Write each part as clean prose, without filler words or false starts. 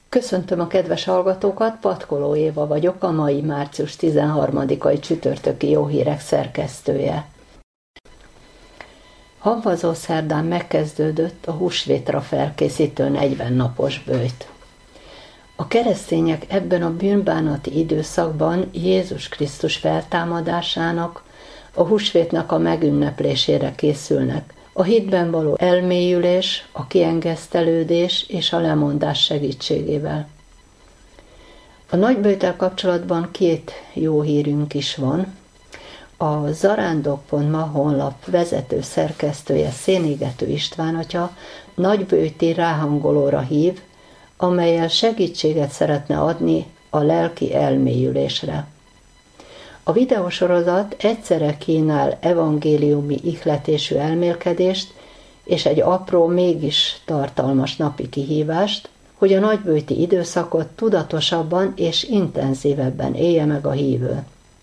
Köszöntöm a kedves hallgatókat, Patkoló Éva vagyok, a mai március 13-ai csütörtöki Jó Hírek szerkesztője. Havazó szerdán megkezdődött a húsvétra felkészítő 40 napos böjt. A keresztények ebben a bűnbánati időszakban Jézus Krisztus feltámadásának, a húsvétnak a megünneplésére készülnek, a hitben való elmélyülés, a kiengesztelődés és a lemondás segítségével. A nagyböjttel kapcsolatban 2 jó hírünk is van. A zarándok.ma honlap vezető szerkesztője, Szénégető István atya nagyböjti ráhangolóra hív, amellyel segítséget szeretne adni a lelki elmélyülésre. A videósorozat egyszerre kínál evangéliumi ihletésű elmélkedést és egy apró, mégis tartalmas napi kihívást, hogy a nagyböjti időszakot tudatosabban és intenzívebben élje meg a hívő.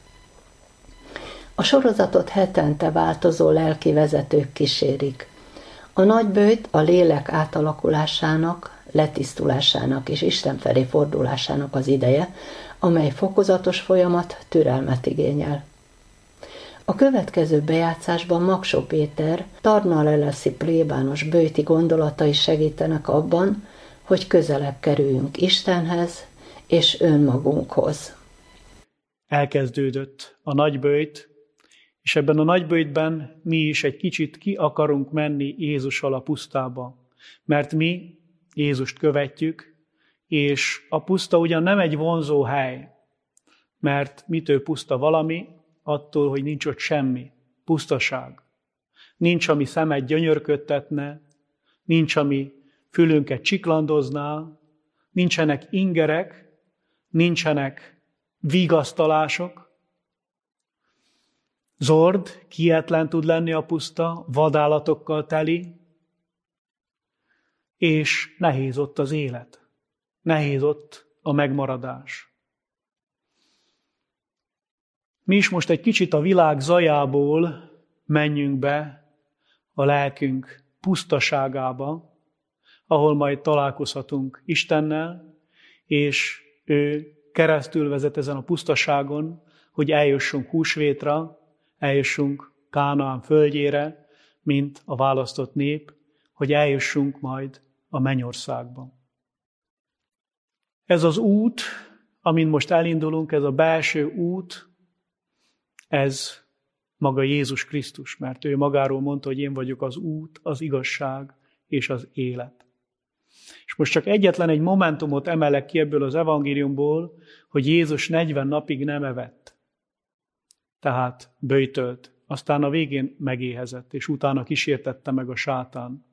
A sorozatot hetente változó lelki vezetők kísérik. A nagyböjt a lélek átalakulásának, letisztulásának és Isten felé fordulásának az ideje, amely fokozatos folyamat, türelmet igényel. A következő bejátszásban Maksó Péter Tarnaleleszi plébános böjti gondolatai segítenek abban, hogy közelebb kerüljünk Istenhez és önmagunkhoz. Elkezdődött a nagyböjt, és ebben a nagyböjtben mi is egy kicsit ki akarunk menni Jézussal a pusztába, mert mi Jézust követjük, és a puszta ugyan nem egy vonzó hely, mert mitől puszta valami? Attól, hogy nincs ott semmi. Pusztaság. Nincs, ami szemet gyönyörködtetne, nincs, ami fülünket csiklandozná, nincsenek ingerek, nincsenek vigasztalások. Zord, kietlen tud lenni a puszta, vadállatokkal teli, és nehéz ott az élet. Nehéz ott a megmaradás. Mi is most egy kicsit a világ zajából menjünk be a lelkünk pusztaságába, ahol majd találkozhatunk Istennel, és ő keresztül vezet ezen a pusztaságon, hogy eljussunk húsvétra, eljussunk Kánaán földjére, mint a választott nép, hogy eljussunk majd a mennyországba. Ez az út, amin most elindulunk, ez a belső út, ez maga Jézus Krisztus, mert ő magáról mondta, hogy én vagyok az út, az igazság és az élet. És most csak egyetlen egy momentumot emelek ki ebből az evangéliumból, hogy Jézus 40 napig nem evett. Tehát böjtölt. Aztán a végén megéhezett, és utána kísértette meg a sátán.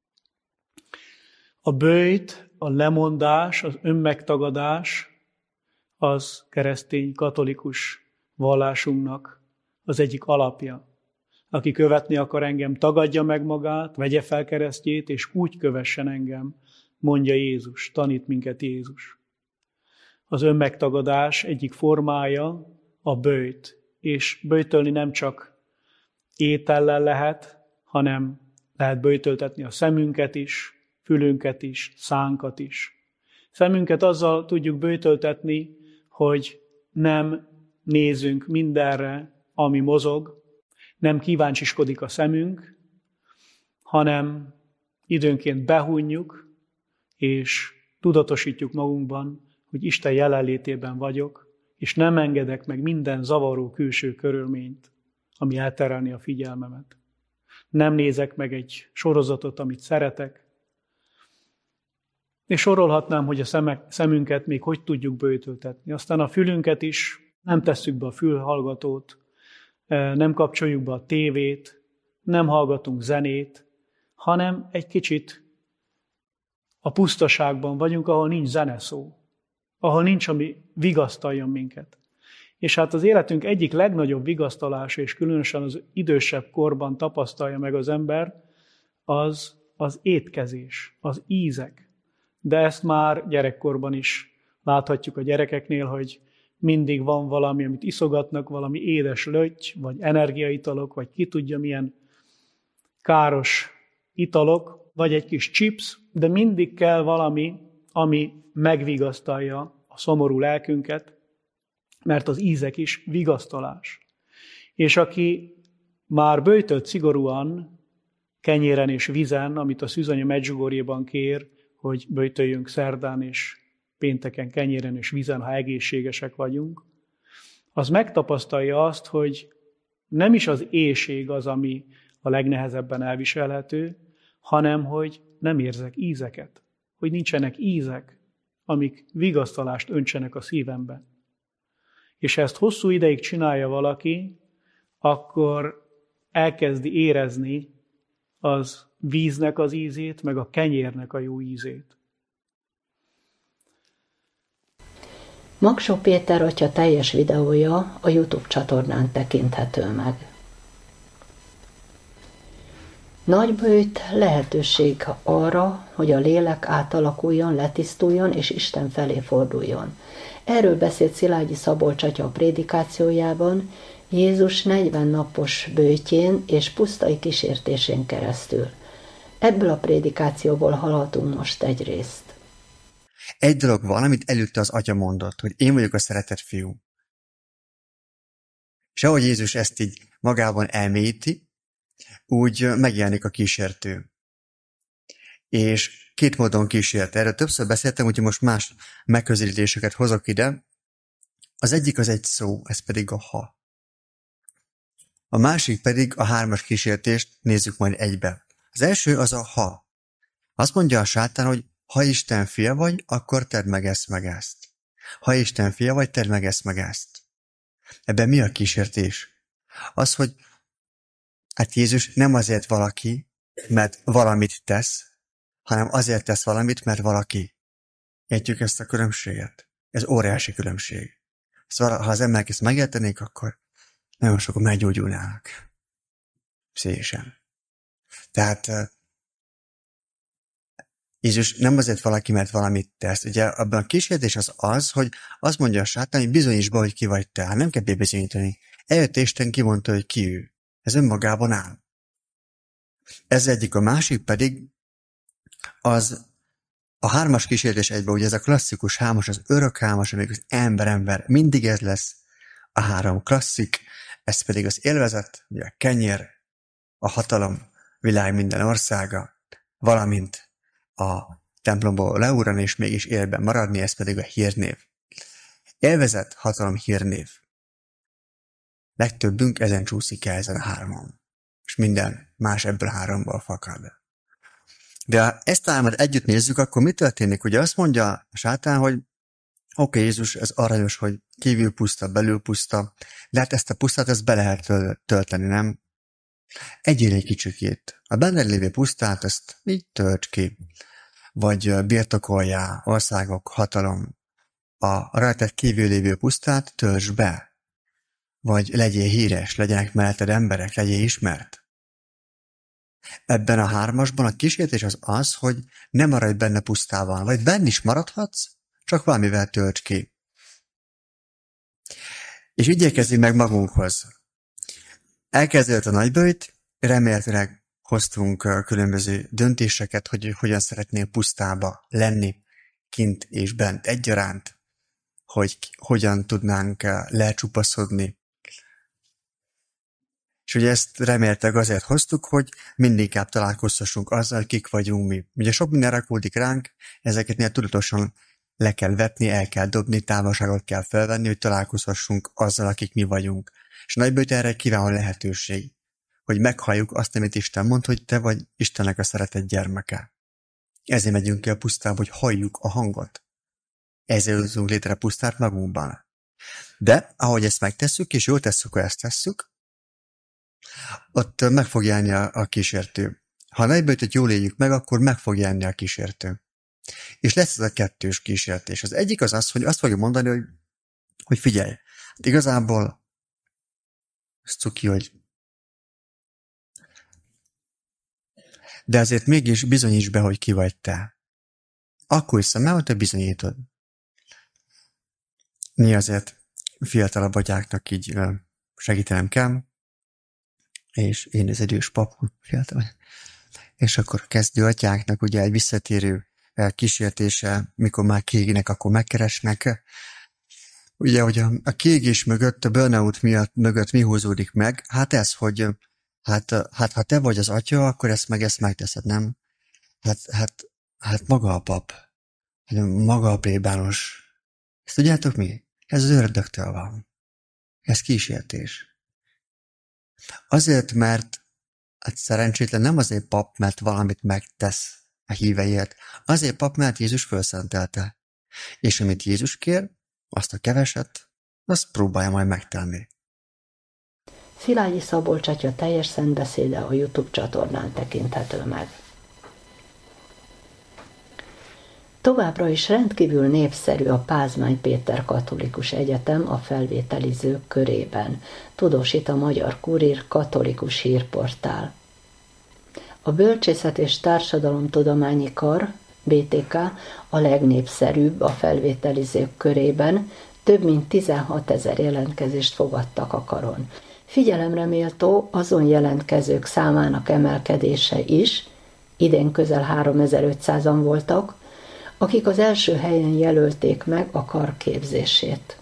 A böjt, a lemondás, az önmegtagadás az keresztény katolikus vallásunknak az egyik alapja. Aki követni akar engem, tagadja meg magát, vegye fel keresztjét, és úgy kövessen engem, mondja Jézus, tanít minket Jézus. Az önmegtagadás egyik formája a böjt, és böjtölni nem csak étellel lehet, hanem lehet böjtöltetni a szemünket is, fülünket is, szánkat is. Szemünket azzal tudjuk böjtöltetni, hogy nem nézünk mindenre, ami mozog, nem kíváncsiskodik a szemünk, hanem időnként behunjuk, és tudatosítjuk magunkban, hogy Isten jelenlétében vagyok, és nem engedek meg minden zavaró külső körülményt, ami elterelni a figyelmemet. Nem nézek meg egy sorozatot, amit szeretek, és sorolhatnám, hogy a szemünket még hogy tudjuk böjtöltetni. Aztán a fülünket is, nem tesszük be a fülhallgatót, nem kapcsoljuk be a tévét, nem hallgatunk zenét, hanem egy kicsit a pusztaságban vagyunk, ahol nincs zeneszó, ahol nincs, ami vigasztaljon minket. És hát az életünk egyik legnagyobb vigasztalása, és különösen az idősebb korban tapasztalja meg az ember, az étkezés, az ízek. De ezt már gyerekkorban is láthatjuk a gyerekeknél, hogy mindig van valami, amit iszogatnak, valami édes lötty, vagy energiaitalok, vagy ki tudja milyen káros italok, vagy egy kis chips, de mindig kell valami, ami megvigasztalja a szomorú lelkünket, mert az ízek is vigasztalás. És aki már böjtölt szigorúan kenyéren és vízen, amit a szűzanya Medjugorjéban kér, hogy böjtöljünk szerdán és pénteken kenyéren és vízen, ha egészségesek vagyunk, az megtapasztalja azt, hogy nem is az éhség az, ami a legnehezebben elviselhető, hanem hogy nem érzek ízeket, hogy nincsenek ízek, amik vigasztalást öntsenek a szívembe. És ha ezt hosszú ideig csinálja valaki, akkor elkezdi érezni az víznek az ízét, meg a kenyérnek a jó ízét. Magsó Péter atya teljes videója a YouTube csatornán tekinthető meg. Nagyböjt lehetőség arra, hogy a lélek átalakuljon, letisztuljon és Isten felé forduljon. Erről beszélt Szilágyi Szabolcs atya a prédikációjában, Jézus 40 napos böjtjén és pusztai kísértésén keresztül. Ebből a prédikációból hallhatunk most egy részt. Egy dolog van, amit előtte az atya mondott, hogy én vagyok a szeretett fiú. És ahogy Jézus ezt így magában elmélyíti, úgy megjelenik a kísértő. És két módon kísért. Erről többször beszéltem, úgyhogy most más megközelítéseket hozok ide. Az egyik az egy szó, ez pedig a ha. A másik pedig a 3-as kísértést nézzük majd egybe. Az első az a ha. Azt mondja a sátán, hogy ha Isten fia vagy, akkor tedd meg ezt meg ezt. Ha Isten fia vagy, tedd meg ezt meg ezt. Ebben mi a kísértés? Az, hogy hát Jézus nem azért valaki, mert valamit tesz, hanem azért tesz valamit, mert valaki. Értjük ezt a különbséget? Ez óriási különbség. Szóval, ha az emberek ezt megértenék, akkor nagyon sokan meggyógyulnának. Szépen. Tehát Jézus nem azért valaki, mert valamit tesz. Ugye abban a kísértés az, hogy azt mondja a sátán, hogy bizonyíts be, hogy ki vagy te. Hát nem kell bebizonyítani. Eljött Isten, kimondta, hogy ki ő. Ez önmagában áll. Ez egyik, a másik pedig az a 3-as kísértés egyben, ugye ez a klasszikus 3-as, az örök 3-as, amíg az ember, mindig ez lesz a 3 klasszik, ez pedig az élvezet, ugye a kenyér, a hatalom, világ minden országa, valamint a templomból leúrani és mégis élben maradni, ez pedig a hírnév. Élvezet, hatalom, hírnév. Legtöbbünk ezen csúszik el, ezen a 3-on. És minden más ebből 3-ból fakad. De ha ezt a 3-at együtt nézzük, akkor mi történik? Ugye azt mondja a sátán, hogy oké, Jézus, ez aranyos, hogy kívül puszta, belül puszta, de hát ezt a pusztát ezt be lehet tölteni, nem? Egyél egy kicsikét. A benned lévő pusztát, ezt így tölts ki. Vagy birtokoljál, országok, hatalom. A rajtad kívül lévő pusztát töltsd be. Vagy legyél híres, legyenek melletted emberek, legyél ismert. Ebben a 3-asban a kísértés az, hogy ne maradj benne pusztában, vagy benne is maradhatsz, csak valamivel tölts ki. És igyekezzünk meg magunkhoz. Elkezdődött a nagyböjt, remélhetőleg hoztunk különböző döntéseket, hogy hogyan szeretnél pusztába lenni, kint és bent egyaránt, hogy hogyan tudnánk lecsupaszodni. És ugye ezt reméltek azért hoztuk, hogy mindig inkább találkozhassunk azzal, kik vagyunk mi. Ugye sok minden rakódik ránk, ezeket tudatosan le kell vetni, el kell dobni, távolságot kell felvenni, hogy találkozhassunk azzal, akik mi vagyunk. És nagyböjt erre egy kiváló lehetőség, hogy meghalljuk azt, amit Isten mond, hogy te vagy Istennek a szeretett gyermeke. Ezért megyünk ki a pusztába, hogy halljuk a hangot. Ezért hozunk létre pusztát magunkban. De, ahogy ezt megtesszük, és jól tesszük, ha ezt tesszük, ott meg fog jelenni a kísértő. Ha a nagyböjtöt jól éljük meg, akkor meg fog jelenni a kísértő. És lesz ez a 2-s kísértés. Az egyik az, hogy azt fogja mondani, hogy figyelj, hát igazából ez cuki, hogy de azért mégis bizonyíts be, hogy ki vagy te. Akkor hiszem el, hogy te bizonyítod. Mi azért fiatalabb atyáknak így segítenem kell, és én az idős pap, fiatal. És akkor kezdő atyáknak ugye egy visszatérő kísértése, mikor már kiégnek, akkor megkeresnek. Ugye, hogy a kiégés mögött, a burnout mögött mi húzódik meg? Hát ez, hogy hát ha te vagy az atya, akkor ezt megteszed, nem? Hát maga a pap, maga a plébános. Ezt tudjátok mi? Ez az ördögtől van. Ez kísértés. Azért, mert szerencsétlen nem azért pap, mert valamit megtesz a híveiért. Azért pap, mert Jézus felszentelte. És amit Jézus kér, azt a keveset, azt próbálja majd megtenni. Szilágyi Szabolcs atya teljes szentbeszéde a YouTube csatornán tekinthető meg. Továbbra is rendkívül népszerű a Pázmány Péter Katolikus Egyetem a felvételizők körében, tudósít a Magyar Kurír katolikus hírportál. A Bölcsészet és Társadalomtudományi Kar, BTK, a legnépszerűbb a felvételizők körében, több mint 16 000 jelentkezést fogadtak a karon. Figyelemre méltó azon jelentkezők számának emelkedése is, idén közel 3500-an voltak, akik az első helyen jelölték meg a kar képzését.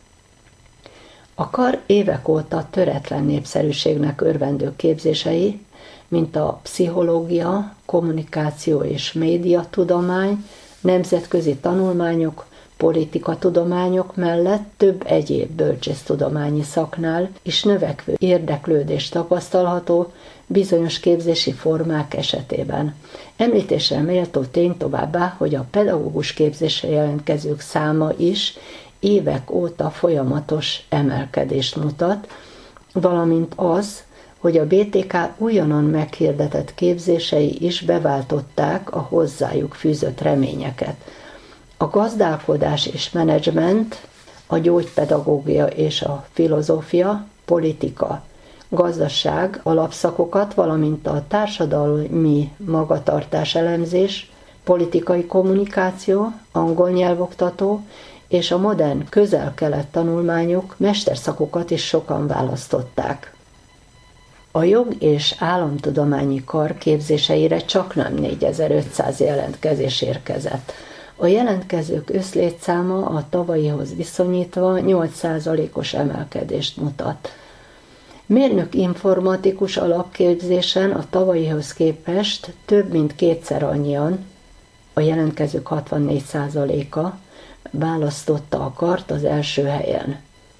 A kar évek óta töretlen népszerűségnek örvendő képzései, mint a pszichológia, kommunikáció és médiatudomány, nemzetközi tanulmányok, politikatudományok mellett több egyéb bölcsésztudományi szaknál is növekvő érdeklődés tapasztalható bizonyos képzési formák esetében. Említésre méltó tény továbbá, hogy a pedagógus képzésre jelentkezők száma is évek óta folyamatos emelkedést mutat, valamint az, hogy a BTK újonnan meghirdetett képzései is beváltották a hozzájuk fűzött reményeket. A gazdálkodás és menedzsment, a gyógypedagógia és a filozófia, politika, gazdaság alapszakokat, valamint a társadalmi magatartás elemzés, politikai kommunikáció, angol nyelvoktató és a modern közel-kelet tanulmányok mesterszakokat is sokan választották. A jog- és államtudományi kar képzéseire csaknem 4500 jelentkezés érkezett. A jelentkezők összlétszáma a tavalyihoz viszonyítva 8%-os emelkedést mutat. Mérnök informatikus alapképzésen a tavalyihoz képest több mint kétszer annyian, a jelentkezők 64%-a választotta a kart az első helyen.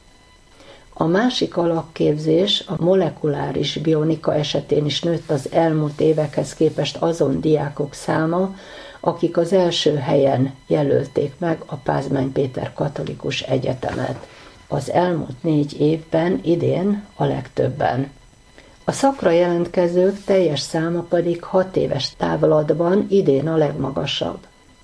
A másik alapképzés, a molekuláris bionika esetén is nőtt az elmúlt évekhez képest azon diákok száma, akik az első helyen jelölték meg a Pázmány Péter Katolikus Egyetemet. Az elmúlt 4 évben, idén a legtöbben. A szakra jelentkezők teljes száma pedig 6 éves távlatban idén a legmagasabb.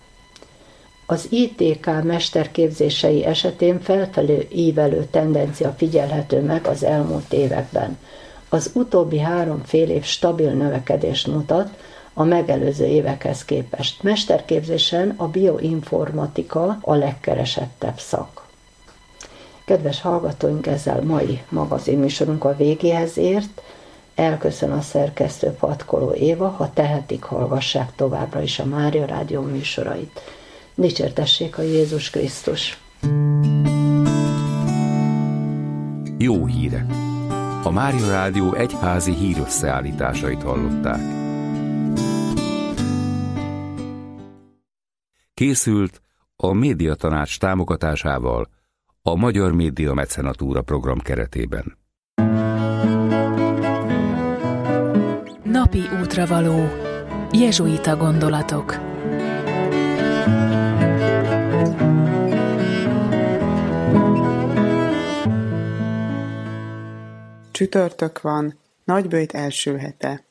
Az ITK mesterképzései esetén felfelé ívelő tendencia figyelhető meg az elmúlt években. Az utóbbi 3 fél év stabil növekedést mutat a megelőző évekhez képest. Mesterképzésen a bioinformatika a legkeresettebb szak. Kedves hallgatóink, ezzel mai magazinműsorunk a végéhez ért. Elköszön a szerkesztő Patkoló Éva, ha tehetik, hallgassák továbbra is a Mária Rádió műsorait. Dicsértessék a Jézus Krisztus! Jó hírek! A Mária Rádió egyházi hírösszeállításait hallották. Készült a Médiatanács támogatásával a Magyar Média Mecenatúra program keretében. Napi útravaló. Jezsuita gondolatok. Csütörtök van, Nagyböjt első hete.